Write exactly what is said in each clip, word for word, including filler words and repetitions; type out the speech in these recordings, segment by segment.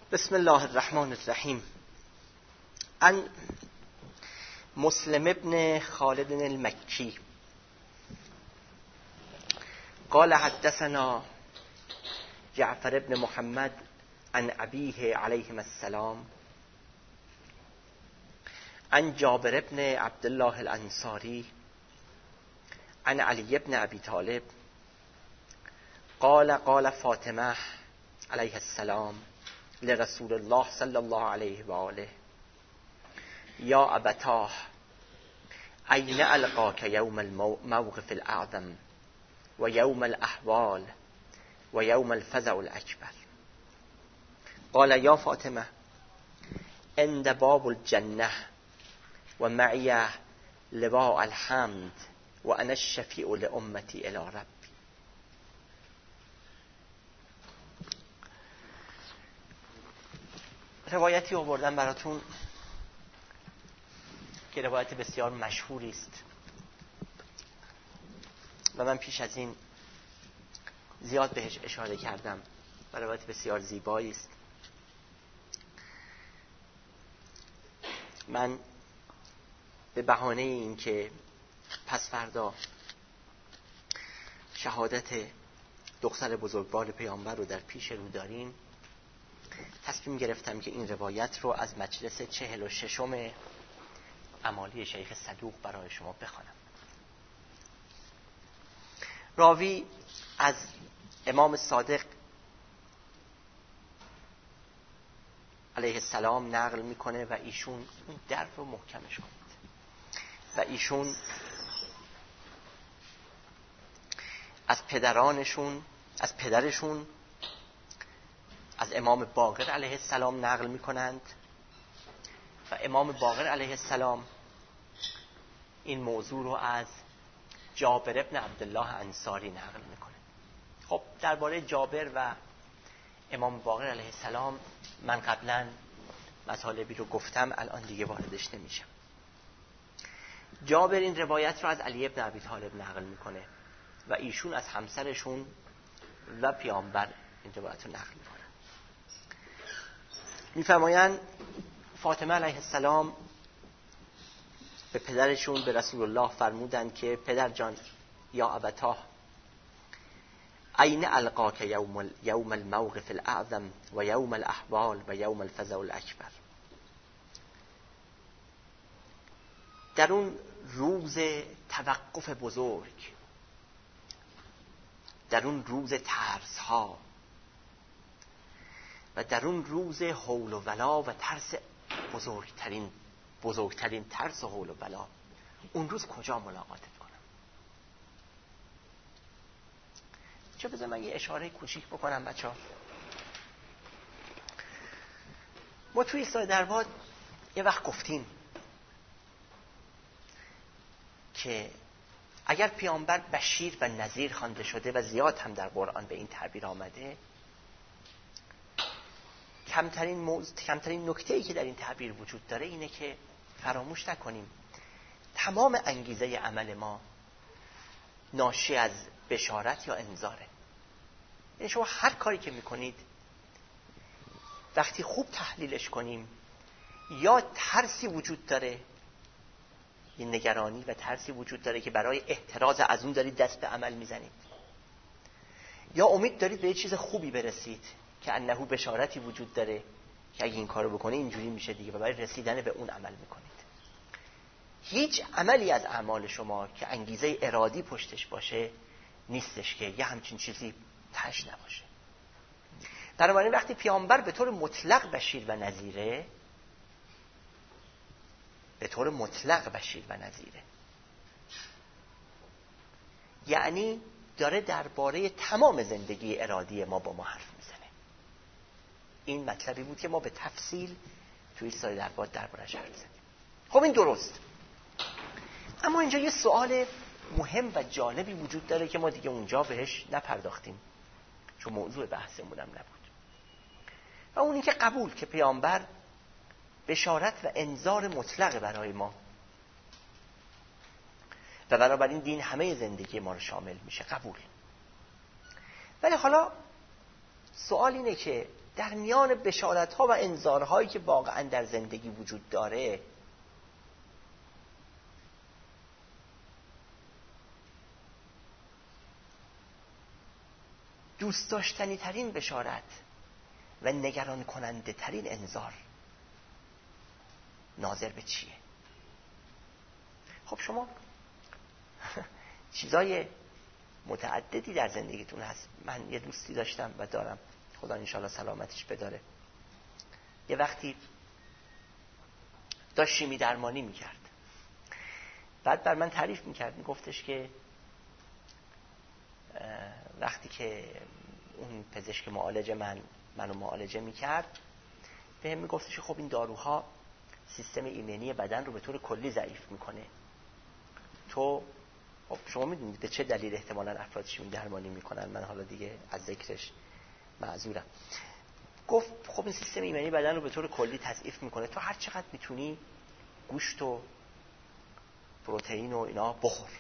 بسم الله الرحمن الرحیم. عن مسلم ابن خالد المکی قال حدثنا جعفر ابن محمد عن ابیه علیه السلام عن جابر ابن عبدالله الانصاری عن علی ابن ابی طالب قال قال فاطمه علیه السلام لرسول الله صلی الله علیه و آله یا ابتاه این القاک یوم الموقف الاعظم و یوم الاحوال و یوم الفزع الاکبر. قال یا فاطمه عند باب الجنه و معی لواء الحمد و انا الشفیع لامتی الی ربی. روایتی آوردم براتون که روایت بسیار مشهوری است و من پیش از این زیاد بهش اشاره کردم و روایت بسیار زیبایی است. من به بهانه این که پس فردا شهادت دختر بزرگوار پیامبر رو در پیش رو داریم، تصمیم گرفتم که این روایت رو از مجلس چهل و ششم امالی شیخ صدوق برای شما بخوانم. راوی از امام صادق علیه السلام نقل میکنه و ایشون اون در رو محکمش کنید و ایشون از پدرانشون از پدرشون از امام باقر علیه السلام نقل میکنند و امام باقر علیه السلام این موضوع رو از جابر ابن عبدالله انصاری نقل میکنه. خب درباره جابر و امام باقر علیه السلام من قبلا مطالبی رو گفتم، الان دیگه واردش نمیشم. جابر این روایت رو از علی ابن ابی طالب نقل میکنه و ایشون از همسرشون و پیامبر این روایت رو نقل میکنه. میفرمایند فاطمه علیه السلام به پدرشون به رسول الله فرمودند که پدر جان، یا ابتاه این القاک یوم, یوم الموقف الاعظم و یوم الاحوال و یوم الفزع الاکبر. در اون روز توقف بزرگ، در اون روز ترس ها و در اون روز حول و ولا و ترس بزرگترین بزرگترین ترس و حول و ولا، اون روز کجا ملاقاتت کنم؟ چه بذار من یه اشاره کوچیک بکنم بچه‌ها. ما توی ایستگاه درباد یه وقت گفتیم که اگر پیامبر بشیر و نذیر خوانده شده و زیاد هم در قرآن به این تعبیر آمده، کمترین موضوع، کمترین نکته‌ای که در این تعبیر وجود داره اینه که فراموش نکنیم تمام انگیزه عمل ما ناشی از بشارت یا انذاره. یعنی شما هر کاری که میکنید وقتی خوب تحلیلش کنیم، یا ترسی وجود داره، یه نگرانی و ترسی وجود داره که برای احتراز از اون دارید دست به عمل میزنید، یا امید دارید به یه چیز خوبی برسید که انه بشارتی وجود داره که اگه این کارو بکنه اینجوری میشه دیگه و برای رسیدن به اون عمل میکنید. هیچ عملی از اعمال شما که انگیزه ارادی پشتش باشه نیستش که یه همچین چیزی تش نباشه. بنابراین وقتی پیامبر به طور مطلق بشیر و نذیره، به طور مطلق بشیر و نذیره، یعنی داره درباره تمام زندگی ارادی ما با ما حرف میزنه. این مطلبی بود که ما به تفصیل توی سال درباد دربارش حرف زدیم. خب این درست، اما اینجا یه سوال مهم و جالبی وجود داره که ما دیگه اونجا بهش نپرداختیم چون موضوع بحثمون هم نبود، و اون این که قبول که پیامبر بشارت و انذار مطلق برای ما و بنابراین دین همه زندگی ما رو شامل میشه، قبول. ولی حالا سوال اینه که در میان بشارت‌ها و انذارهایی که واقعا در زندگی وجود داره، دوست داشتنی ترین بشارت و نگران کننده ترین انذار ناظر به چیه؟ خب شما چیزای متعددی در زندگیتون هست. من یه دوستی داشتم و دارم، خدا انشالله سلامتش بداره، یه وقتی داشت شیمی درمانی میکرد، بعد بر من تعریف میکرد، میگفتش که وقتی که اون پزشک معالج من منو معالجه میکرد، به هم میگفتش که خب این داروها سیستم ایمنی بدن رو به طور کلی ضعیف میکنه. تو خب شما میدونید به چه دلیل احتمالاً افراد شیمی درمانی میکنن، من حالا دیگه از ذکرش معذورم. گفت خب این سیستم ایمنی بدن رو به طور کلی تضعیف میکنه، تو هر چقدر میتونی گوشت و پروتئین و اینا بخور،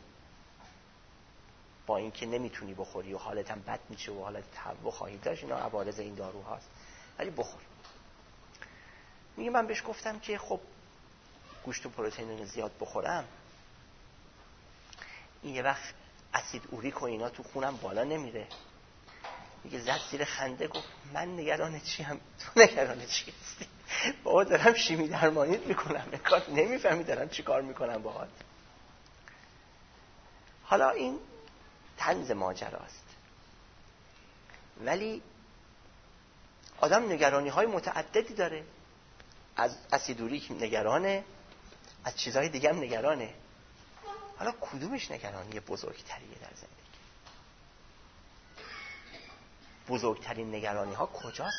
با اینکه نمیتونی بخوری و حالت هم بد میشه و حالت تهوع خواهی داشت، اینا عوارض این داروهاست، ولی بخور. میگه من بهش گفتم که خب گوشت و پروتئین رو زیاد بخورم، این یه وقت اسید اوریک و اینا تو خونم بالا نمیره. میگه زد زیر خنده، گفت من نگران چی هم تو نگران چی هستی؟ بابا دارم شیمی درمانیت میکنم، نکات نمیفهمی دارم چی کار میکنم باهات. حالا این طنز ماجراست، ولی آدم نگرانی های متعددی داره. از اسید اوریک نگرانه، از چیزهای دیگه هم نگرانه. حالا کدومش نگرانی بزرگتریه در زندگی؟ بزرگترین نگرانی ها کجاست؟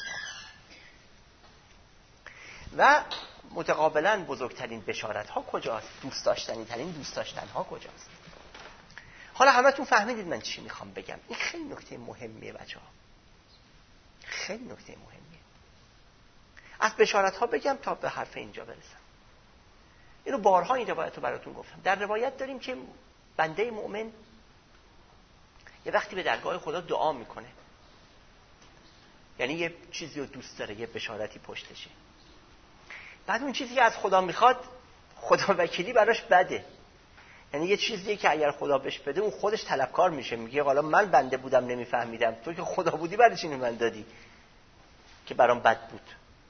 و متقابلا بزرگترین بشارت ها کجاست؟ دوست داشتنی ترین دوست داشتن ها کجاست؟ حالا همتون فهمیدید من چی میخوام بگم. این خیلی نکته مهمیه بچه‌ها، خیلی نکته مهمیه. از بشارت ها بگم تا به حرف اینجا برسم. اینو بارها این روایت رو براتون گفتم. در روایت داریم که بنده مؤمن یه وقتی به درگاه خدا دعا میکنه، یعنی یه چیزی رو دوست داره، یه بشارتی پشتشه، بعد اون چیزی که از خدا میخواد خدا وکیلی براش بده، یعنی یه چیزیه که اگر خدا بهش بده اون خودش طلبکار میشه، میگه حالا من بنده بودم نمیفهمیدم، تو که خدا بودی برای چی من دادی که برام بد بود.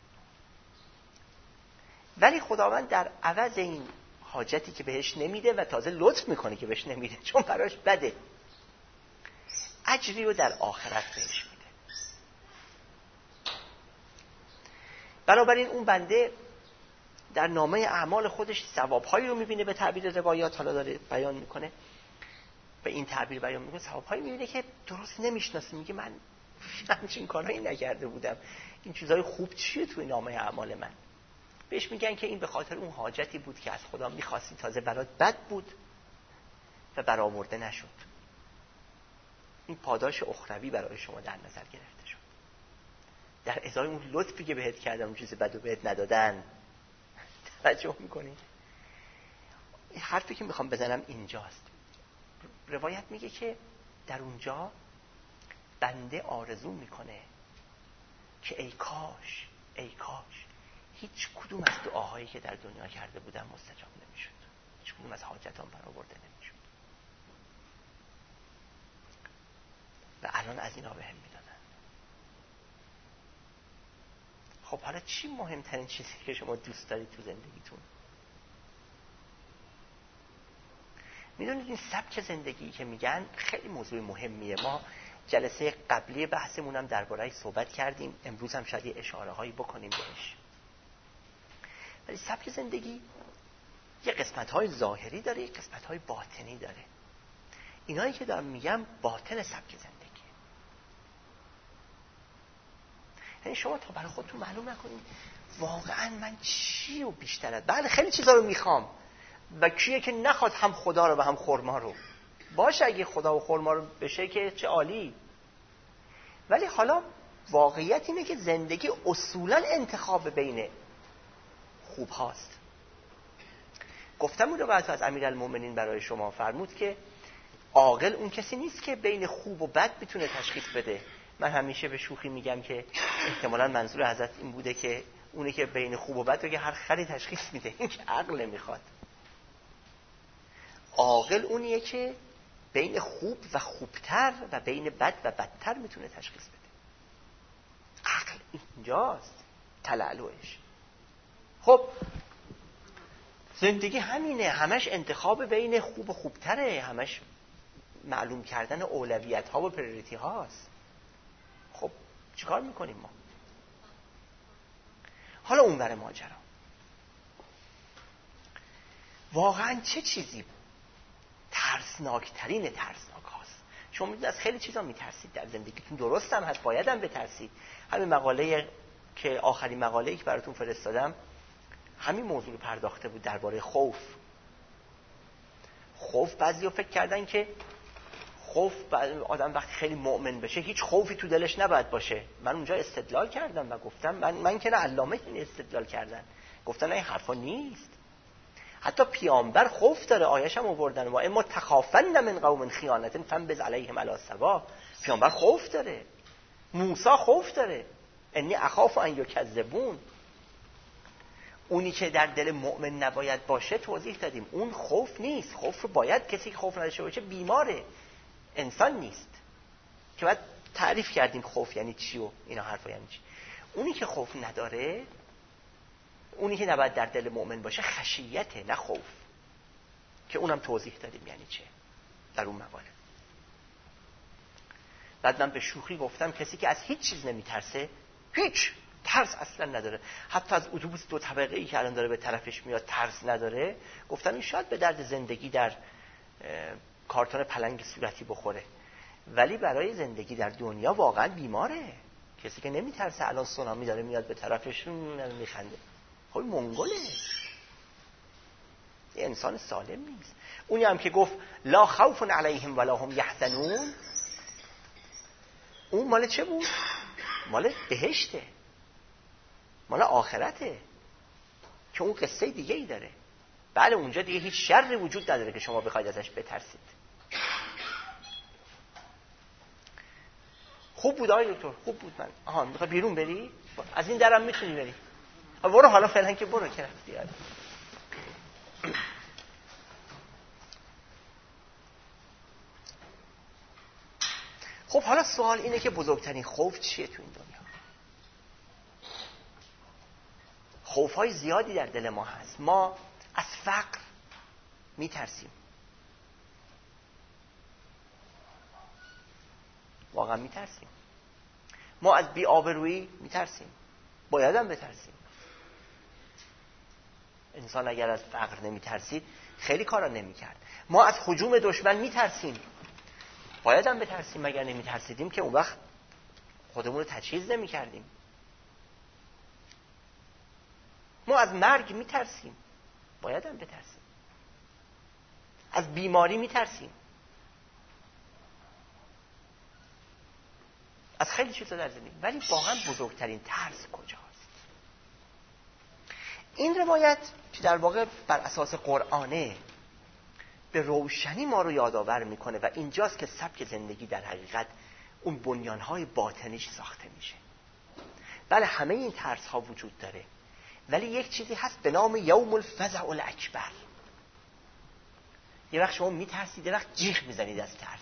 ولی خداوند در عوض این حاجتی که بهش نمیده و تازه لطف میکنه که بهش نمیده چون براش بده، اجری رو در آخرت بهش میده. بنابراین اون بنده در نامه اعمال خودش ثواب‌هایی رو میبینه، به تعبیر روایات حالا داره بیان میکنه، به این تعبیر بیان میکنه، ثواب‌هایی میبینه که درست نمیشناسه، میگه من همچین کارهایی نکرده بودم، این چیزهای خوب چیه توی نامه اعمال من؟ بهش میگن که این به خاطر اون حاجتی بود که از خدا میخواستی، تازه برات بد بود و برآورده نشد. این پاداش اخروی برای شما در نظر گرفته شد، در ازای اون لطفی که بهت کردم، اون چیز بدو بهت ندادن. توجه میکنی؟ حرفی که میخوام بزنم اینجاست. روایت میگه که در اونجا بنده آرزو میکنه که ای کاش ای کاش هیچ کدوم از دعاهایی که در دنیا کرده بودم مستجاب نمیشد، هیچ کدوم از حاجتام برآورده نمیشد و الان از اینا بهم میدادن. خب حالا چی مهمترین چیزی که شما دوست دارید تو زندگیتون؟ میدونید این سبک زندگی که میگن خیلی موضوع مهمیه. ما جلسه قبلی بحثمون هم درباره‌اش صحبت کردیم، امروز هم شاید یه اشاره هایی بکنیم بهش. ولی سبک زندگی یه قسمت های ظاهری داره، یه قسمت های باطنی داره. اینایی که دارم میگم باطن سبک زندگی. یعنی شما تا برای خودتون معلوم نکنید واقعا من چی رو بیشتر از بله خیلی چیزا رو میخوام و کیه که نخواد هم خدا رو و هم خرما رو. باشه اگه خدا و خرما رو بشه که چه عالی، ولی حالا واقعیت اینه که زندگی اصولا انتخاب بین خوب هاست. گفتم اون رو بعد از امیرالمومنین برای شما فرمود که عاقل اون کسی نیست که بین خوب و بد بتونه تشخیص بده، من همیشه به شوخی میگم که احتمالاً منظور حضرت این بوده که اونه که بین خوب و بد رو که هر خری تشخیص میده، این که عقل میخواد. عاقل اونیه که بین خوب و خوبتر و بین بد و بدتر میتونه تشخیص بده. عقل اینجاست تلالوش. خب زندگی همینه، همش انتخاب بین خوب و خوبتره، همش معلوم کردن اولویت ها و پریوریتی هاست. خب چیکار میکنیم ما؟ حالا اونور ماجرا واقعا چه چیزی ترسناکترین ترسناک هاست؟ شما میدونید از خیلی چیزا میترسید در زندگیتون، درست هم هست، باید هم بترسید. همین مقاله که آخرین مقاله‌ای که براتون فرستادم همین موضوع رو پرداخته بود درباره خوف. خوف بعضیا فکر کردن که خوف آدم وقتی خیلی مؤمن بشه هیچ خوفی تو دلش نباید باشه. من اونجا استدلال کردم و گفتم من من که نه علامه این استدلال کردن، گفتن این حرفا نیست. حتی پیامبر خوف داره، آیه‌ش هم آوردن و اما تخافن من قوم خیانت فانبذ علیهم علی سوا. پیامبر خوف داره، موسی خوف داره، انی اخاف ان یکذبون. اونی که در دل مؤمن نباید باشه توضیح دادیم، اون خوف نیست. خوف رو باید کسی که خوف نداشته باشه بیماره، انسان نیست. که بعد تعریف کردیم خوف یعنی چی و اینا حرفا یعنی چی. اونی که خوف نداره، اونی که نباید در دل مؤمن باشه خشیته نه خوف، که اونم توضیح دادیم یعنی چه در اون مقاله. بعد من به شوخی گفتم کسی که از هیچ چیز نمیترسه هیچ ترس اصلا نداره. حتی از اتوبوس دو طبقه ای که الان داره به طرفش میاد ترس نداره. گفتم این شاید به درد زندگی در کارتون پلنگ صورتی بخوره، ولی برای زندگی در دنیا واقعا بیماره. کسی که نمیترسه الان سونامی داره میاد به طرفش میخنده، خب منگله، یه انسان سالم نیست. اونی هم که گفت لا خوف علیهم ولا هم یحزنون، اون مال چه بود؟ مال بهشته، مال آخرته، که اون قصه دیگه ای داره. بله اونجا دیگه هیچ شری وجود نداره که شما بخواید ازش بترسید. خوب بود آقای دکتر، خوب بود. من آها میخوای بیرون بری؟ از این درم میتونی بری. برو حالا فعلا که برو که رفتی. خب حالا سوال اینه که بزرگترین خوف چیه تو این دنیا؟ خوف‌های زیادی در دل ما هست. ما از فقر میترسیم، واقعا میترسیم. ما از بی‌آبرویی میترسیم، باید هم بترسیم. انسان اگر از فقر نمیترسید خیلی کارا نمیکرد. ما از هجوم دشمن میترسیم، باید هم بترسیم. مگر نمیترسیدیم که اون وقت خودمون رو تجهیز نمیکردیم. ما از مرگ میترسیم، باید هم بترسیم. از بیماری میترسیم، از خیلی چیزا در زندگی. ولی واقعا بزرگترین ترس کجاست؟ این روایت که در واقع بر اساس قرآنه به روشنی ما رو یادآور میکنه و اینجاست که سبک زندگی در حقیقت اون بنیانهای باطنیش ساخته میشه. بله همه این ترس ها وجود داره، ولی یک چیزی هست به نام یوم الفزع الاکبر. یه وقت شما میترسید، یه وقت جیغ میزنید از ترس.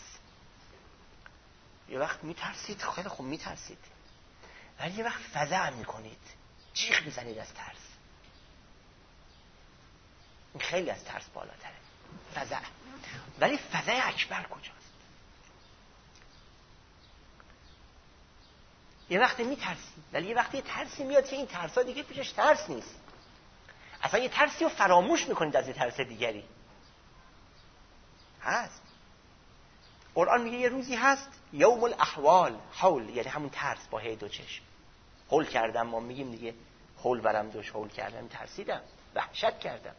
یه وقت میترسید، خیلی خوب میترسید، ولی یه وقت فزع میکنید، جیغ میزنید از ترس. این خیلی از ترس بالاتره، فزع. ولی فزع اکبر کجاست؟ یه وقتی میترسید، ولی یه وقتی یه ترسی میاد که این ترسا دیگه پیشش ترس نیست. اصلا یه ترسی رو فراموش میکنید از یه ترس دیگری. هست. قرآن میگه یه روزی هست یوم الاحوال، حول یعنی همون ترس با هی دو چشم. حول کردم، ما میگیم دیگه حول برم دوش، حول کردم، ترسیدم، وحشت کردم.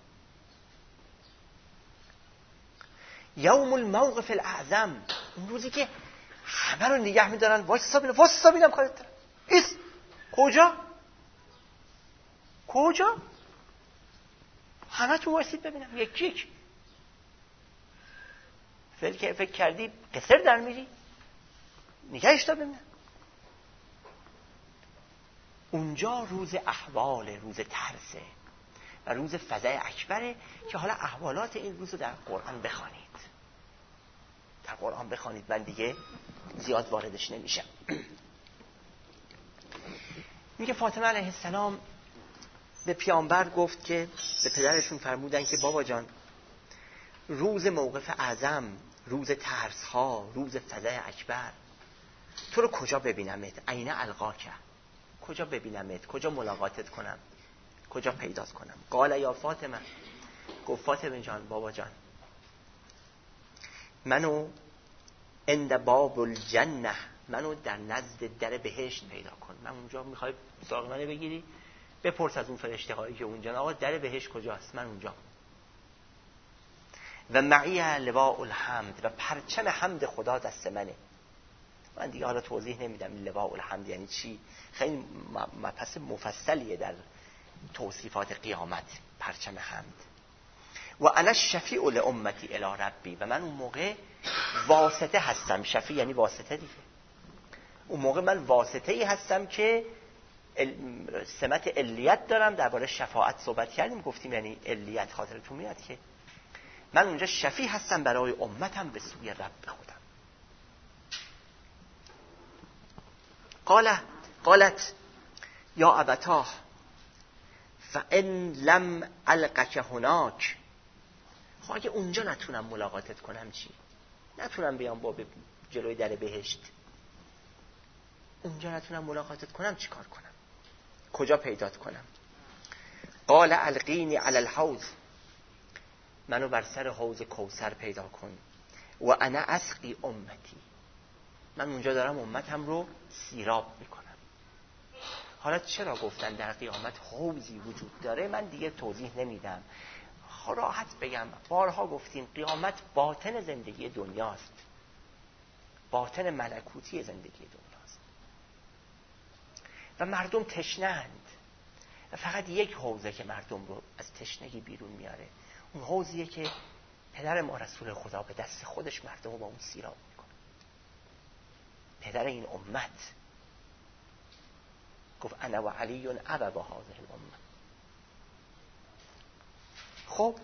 یوم الموقف الاعظم، اون روزی که همه رو نگه میدارن، واسه ببینم واسه ببینم کارت دارم. ایست کجا؟ کجا؟ همه تو واسید ببینم یکی یک. فکر فکر کردی قصر در میری؟ نگهش دار ببینم. اونجا روز احوال، روز ترسه و روز فزع اکبره که حالا احوالات این روز رو در قرآن بخوانید، در قرآن بخوانید. من دیگه زیاد واردش نمیشم. میگه فاطمه علیه السلام به پیامبر گفت که به پدرشون فرمودن که بابا جان، روز موقف اعظم، روز ترس ها، روز فزع اکبر، تو رو کجا ببینمت؟ عین القاک، کجا ببینمت؟ کجا ملاقاتت کنم؟ کجا پیدات کنم؟ قال یا فاطمه، گفت فاطمه جان، بابا جان، منو عند باب الجنه، منو در نزد در بهشت پیدا کن. من اونجا میخوای سراغ منو بگیری، بپرس از اون فرشته هایی که اونجا، آقا در بهشت کجاست؟ من اونجا. و معی لواء الحمد، و پرچم حمد خدا دست منه. من دیگه حالا توضیح نمیدم لواء الحمد یعنی چی، خیلی مبحث مفصلیه در توصیفات قیامت. پرچم حمد. و انا شفیع لامتی الی ربی، و من اون موقع واسطه هستم. شفیع یعنی واسطه دیگه. اون موقع من واسطه ای هستم که سمت علیت دارم. درباره شفاعت صحبت کردیم، گفتیم یعنی علیت. خاطرتون میاد که من اونجا شفیع هستم برای امتم به سوی رب خودم. قال قالت یا ابتاه فان لم القک هناک، خب اگه اونجا نتونم ملاقاتت کنم چی؟ نتونم بیام با جلوی در بهشت، اونجا نتونم ملاقاتت کنم چی کار کنم؟ کجا پیدات کنم؟ قال القینی علی الحوض، منو بر سر حوض کوثر پیدا کن. و انا اسقی امتی، من اونجا دارم امتم رو سیراب میکنم. حالا چرا گفتن در قیامت حوضی وجود داره من دیگه توضیح نمیدم. راحت بگم، بارها گفتیم قیامت باطن زندگی دنیاست، باطن ملکوتی زندگی دنیاست و مردم تشنه‌اند و فقط یک حوضه که مردم رو از تشنگی بیرون میاره. اون حوضیه که پدر ما رسول خدا به دست خودش مردم رو با اون سیراب میکنه. پدر این امت گفت انا و علی ابا هذه الامه. خب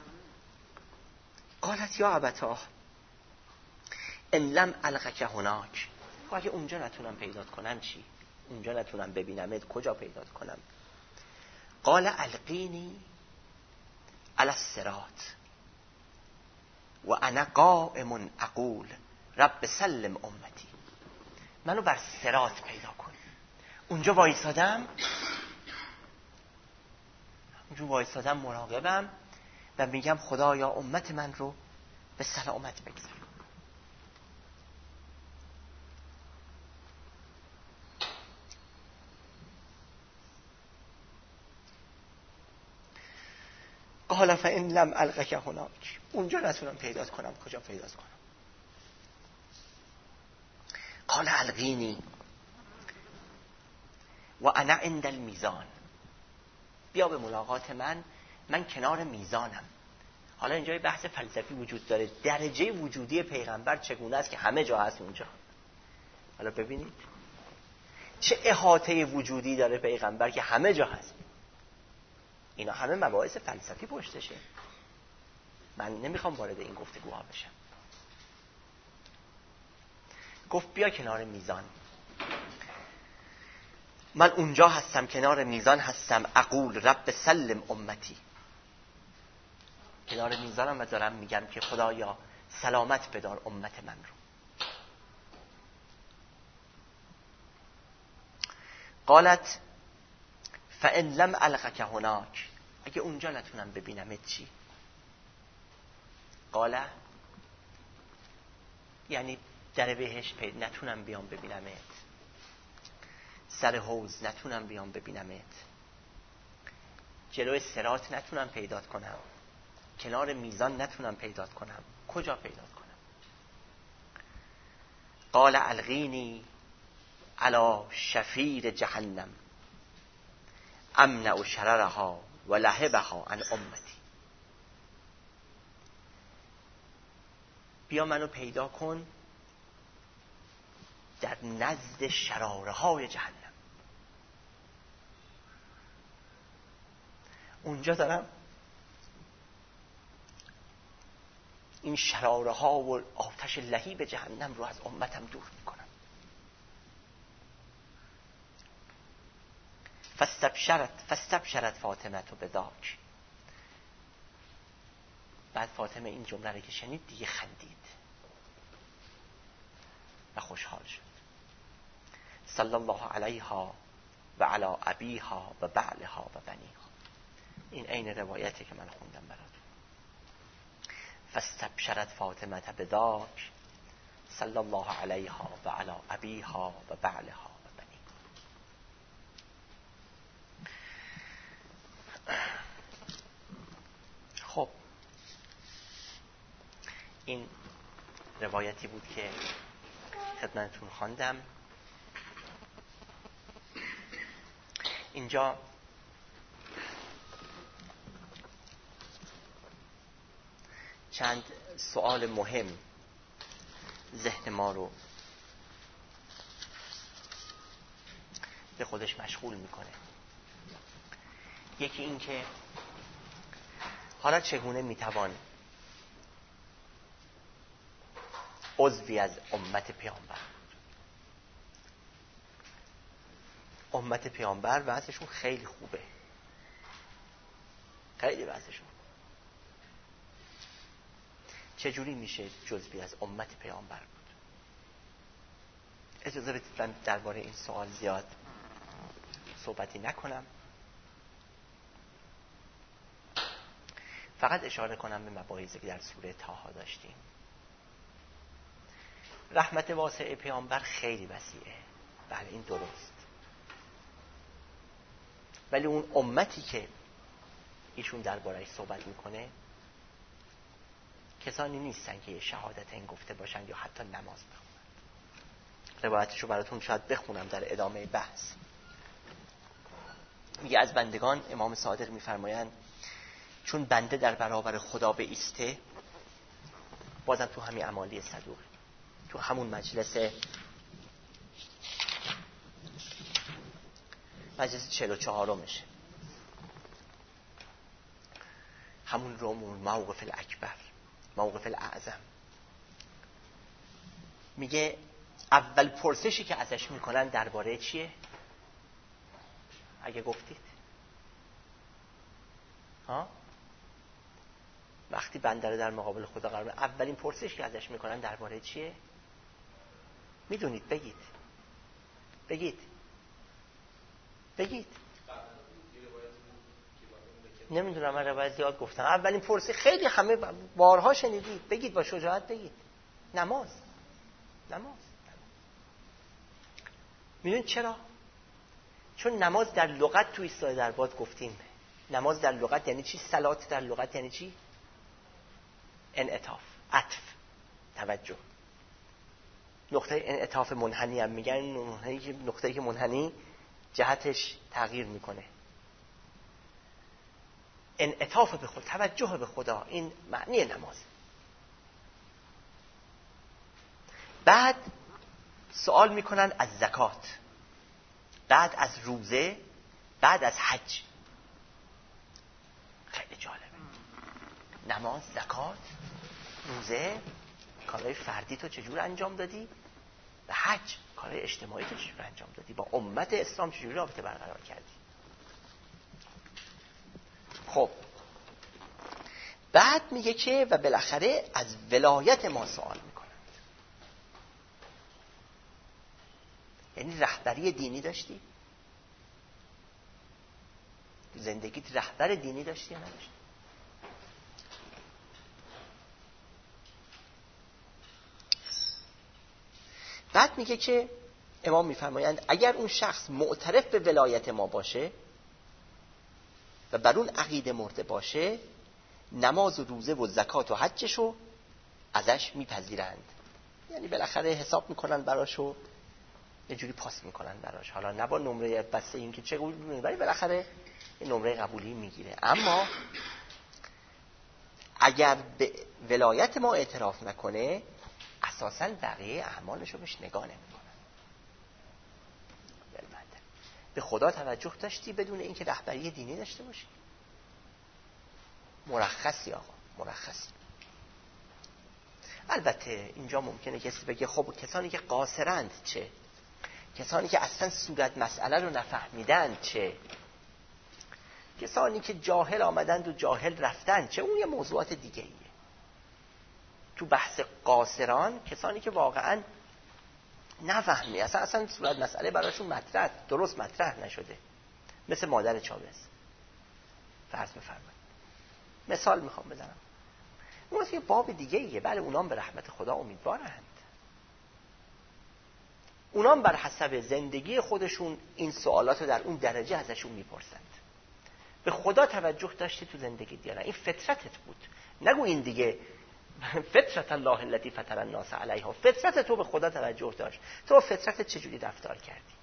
قالت یا ابتاه ان لم القک هناک، خب اگه اونجا نتونم پیدات کنم چی؟ اونجا نتونم ببینمت کجا پیدات کنم؟ قال القینی علی الصراط و انا قائم اقول رب سلم امتی، منو بر صراط پیدا کن. اونجا وایسادم، اونجا وایسادم مراقبم و میگم خدایا امت من رو به سلامت بگذار. قال فإن لم القک هناک، اونجا نتونم پیدات کنم کجا پیدات کنم؟ قال القینی و انا عند المیزان، بیا به ملاقات من، من کنار میزانم. حالا اینجا بحث فلسفی وجود داره، درجه وجودی پیغمبر چگونه است که همه جا هست اونجا. حالا ببینید چه احاطه وجودی داره پیغمبر که همه جا هست. اینا همه مباحث فلسفی پشتشه، من نمیخوام وارد این گفتگوها بشم. گفت بیا کنار میزان، من اونجا هستم، کنار میزان هستم. اقول رب سلم امتی، کنار میزانم و دارم میگم که خدایا سلامت بدار امت من رو. قالت فإن لم القک هناک، اگه اونجا نتونم ببینمت چی؟ قال یعنی در بهشت پید نتونم بیام ببینمت، سر حوض نتونم بیام ببینمت، جلوی صراط نتونم پیدات کنم، کنار میزان نتونم پیدات کنم، کجا پیدات کنم؟ قال القینی علی شفیر جهنم امنع شررها و لهبها عن امتی، بیا منو پیدا کن در نزد شراره های جهنم. اونجا دارم این شراره ها و آتش لهیب جهنم رو از امتم دور میکنم. فاستبشرت فاستبشرت فاطمه تو بذاک. بعد فاطمه این جمله رو که شنید دیگه خندید و خوشحال شد. صلی الله علیها و علی ابیها و بعلها و بنیها. این عین روایتی که من خوندم براتون. فاستبشرت فاطمه بذاک صلی الله علیها و علی ابیها و بعلها و بنیها. خب این روایتی بود که خدمتتون خواندم. اینجا چند سوال مهم ذهن ما رو به خودش مشغول میکنه. یکی این که حالا چگونه میتوان عضوی از امت پیامبر، امت پیامبر وضعشون خیلی خوبه، خیلی وضعشون، چجوری میشه جزوی از امت پیامبر بود؟ اجازه بدید من درباره این سوال زیاد صحبتی نکنم، فقط اشاره کنم به مباحثی که در سوره طه داشتیم. رحمت واسع پیامبر خیلی وسیعه، بله این درست، ولی اون امتی که ایشون درباره‌اش صحبت میکنه کسانی نیستن که شهادت این گفته باشن یا حتی نماز بخونن. روایتشو براتون شاید بخونم در ادامه بحث. میگه از بندگان امام صادق میفرمایند چون بنده در برابر خدا به ایسته، بازم تو همین اعمالی صدوق، تو همون مجلس مجلس چهل و چهارمشه، همون رومون موقف الاکبر، موقف الاعظم، میگه اول پرسشی که ازش میکنن درباره چیه؟ اگه گفتید ها؟ وقتی بنده در مقابل خدا قرار میده اولین پرسشی که ازش میکنن درباره چیه؟ میدونید؟ بگید بگید بگید. نمیدونم، من روایت زیاد گفتم. اولین پرسش خیلی همه بارها شنیدید، بگید با شجاعت بگید. نماز. نماز. میدونید چرا؟ چون نماز در لغت توی ایستاده در باد گفتیم. نماز در لغت یعنی چی؟ صلات در لغت یعنی چی؟ انعطاف، عطف، توجه. نقطه انعطاف منحنی هم میگن، نقطه‌ای که منحنی جهتش تغییر میکنه. انعطاف به خود، توجه به خدا، این معنی نماز. بعد سوال میکنن از زکات، بعد از روزه، بعد از حج. خیلی جالبه. نماز، زکات، روزه، کارهای فردی تو چجور انجام دادی؟ و حج، کارهای اجتماعی تو چجور انجام دادی؟ با امت اسلام چجوری رابطه برقرار کردی؟ خب بعد میگه که و بالاخره از ولایت ما سوال میکنن. یعنی رهبری دینی داشتی؟ زندگیت رهبر دینی داشتی یا نداشتی؟ بعد میگه که امام میفرمایند اگر اون شخص معترف به ولایت ما باشه و بر اون عقیده مرده باشه، نماز و روزه و زکات و حجشو ازش میپذیرند. یعنی بالاخره حساب میکنن براشو، یه جوری پاس میکنن براش، حالا نه با نمره بسته این که چه قبولی، ولی بالاخره یه نمره قبولی میگیره. اما اگر به ولایت ما اعتراف نکنه، اساساً بقیه اعمالشو بهش نگاه نمیکنن. به خدا توجه داشتی بدون اینکه رهبری دینی داشته باشی؟ مرخصی آقا، مرخصی. البته اینجا ممکنه کسی بگه خب کسانی که قاصرند چه؟ کسانی که اصلا صورت مسئله رو نفهمیدند چه؟ کسانی که جاهل آمدند و جاهل رفتند چه؟ اون یه موضوعات دیگه ایه. تو بحث قاصران کسانی که واقعا نفهمی، اصلا اصلا صورت مسئله براشون مطرح درست مطرح نشده، مثل مادر چاوز فرض بفرمایید. مثال میخوام بزنم، اون یه باب دیگه ایه. بله اونام به رحمت خدا امیدوارند، اونام بر حسب زندگی خودشون این سوالات رو در اون درجه ازشون میپرسند. به خدا توجه داشتی تو زندگی یا نه؟ این فطرتت بود. نگو این دیگه فطرت الله التي فطر الناس علیها. فطرت تو به خدا توجه داشت، تو فطرتت چجوری رفتار کردی؟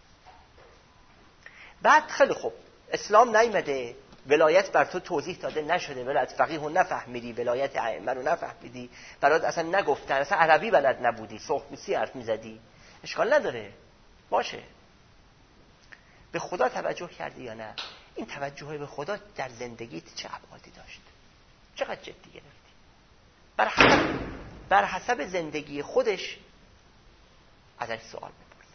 بعد خیلی خوب، اسلام نیامده ولایت بر تو توضیح داده نشده، ولایت فقیه رو نفهمیدی، ولایت ائمه رو نفهمیدی، برات اصلا نگفتن، اصلا عربی بلد نبودی، سرخپوستی حرف میزدی، اشکال نداره، باشه. به خدا توجه کردی یا نه؟ این توجه به خدا در زندگیت چه ابعادی داشت؟ چقدر جدی گرفتی؟ بر حسب بر حسب زندگی خودش ازش سوال میپرسن،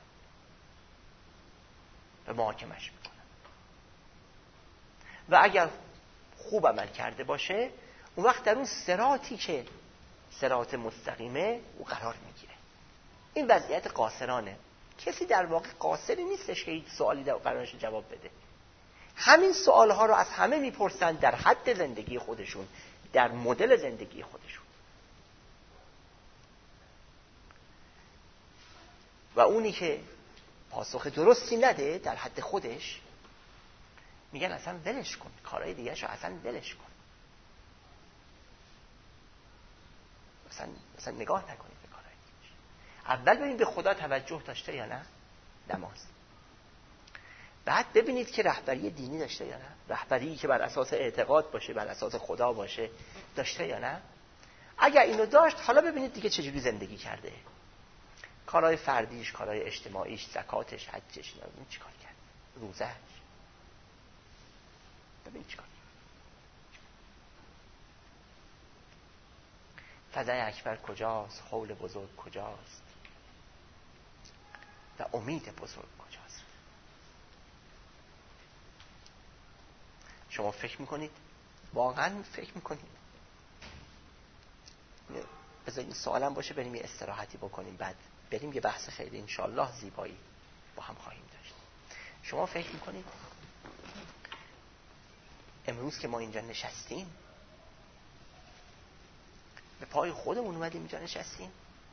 به محاکمش میکنن و اگر خوب عمل کرده باشه اون وقت در اون صراطی که صراط مستقیمه او قرار میگیره. این وضعیت قاصرانه. کسی در واقع قاصری نیستش که هیچ سوالی در قرارش جواب بده. همین سوالها رو از همه میپرسن در حد زندگی خودشون، در مدل زندگی خودشون، و اونی که پاسخ درستی نده در حد خودش میگن اصلا ولش کن، کارهای دیگه شو اصلا ولش کن، اصلا, اصلا نگاه نکنید به کارهای دیگه. اول ببین به خدا توجه داشته یا نه؟ نماز. بعد ببینید که رهبری دینی داشته یا نه؟ رهبری که بر اساس اعتقاد باشه، بر اساس خدا باشه، داشته یا نه؟ اگر اینو داشت، حالا ببینید دیگه چجوری زندگی کرده، کارهای فردیش، کارهای اجتماعیش، زکاتش، حجش، ببین چیکار کرد، روزهش، ببین چیکار کرد. فضای اکبر کجاست؟ حول بزرگ کجاست؟ و امید بزرگ کجاست؟ شما فکر میکنید؟ واقعا فکر میکنید؟ بذارید این سوالم باشه، بریم یه استراحتی بکنیم، بعد بریم یه بحث خیلی انشالله زیبایی با هم خواهیم داشت. شما فکر میکنید امروز که ما اینجا نشستیم به پای خودمون اومدیم اینجا نشستیم؟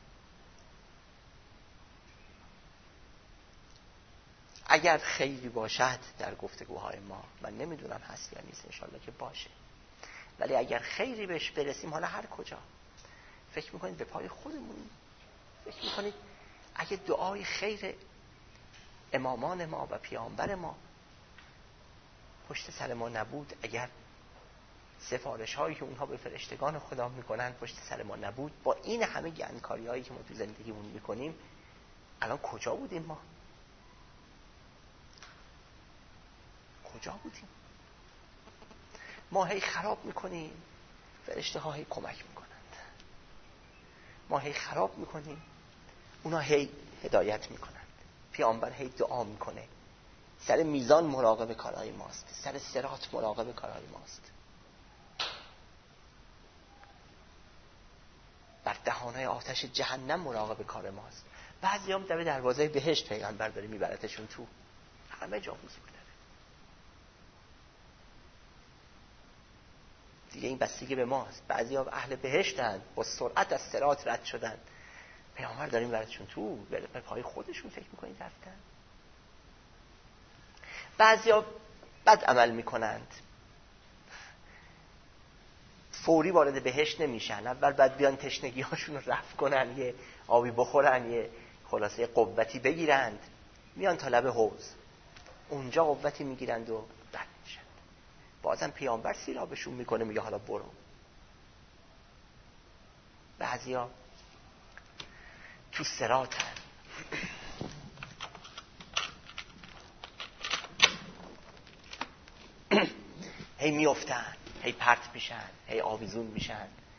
اگر خیلی باشد در گفتگوهای ما، من نمیدونم هست یا نیست، انشالله که باشه، ولی اگر خیلی بهش برسیم، حالا هر کجا، فکر میکنید به پای خودمون، فکر میکنید اگه دعای خیر امامان ما و پیامبر ما پشت سر ما نبود، اگر سفارش هایی که اونها به فرشتگان خدا میکنن پشت سر ما نبود، با این همه گندکاری هایی که ما تو زندگیمون میکنیم، الان کجا بودیم ما؟ کجا بودیم؟ ما هی خراب میکنیم، فرشته ها هی کمک میکنند. ما هی خراب میکنیم، اونا هی هدایت میکنند. پیامبر هی دعا میکنه، سر میزان مراقب کارهای ماست، سر صراط مراقب کارهای ماست، بر دهانهای آتش جهنم مراقب کار ماست. بعضی هم در دروازه بهشت پیغمبر داره میبرتشون تو، همه جا حضور داره. دیگه این بستگی به ماست. بعضی ها اهل بهشتن، با سرعت از صراط رد شدن، پیامبر داره میبرتشون تو، به پای خودشون فکر میکنید رفتن. بعضی ها بد عمل میکنند، فوری وارد بهشت نمیشن، اول بعد بیان تشنگی هاشون رو رفع کنن، یه آبی بخورن، یه خلاصه قوتی بگیرند، میان تا لب حوض، اونجا قوتی میگیرند و رد میشن. بازم پیامبر سیرابشون میکنه، میگه حالا برو. بعضیا تو صراطن، هی میافتن هی پرت میشن، هی آویزون میشن،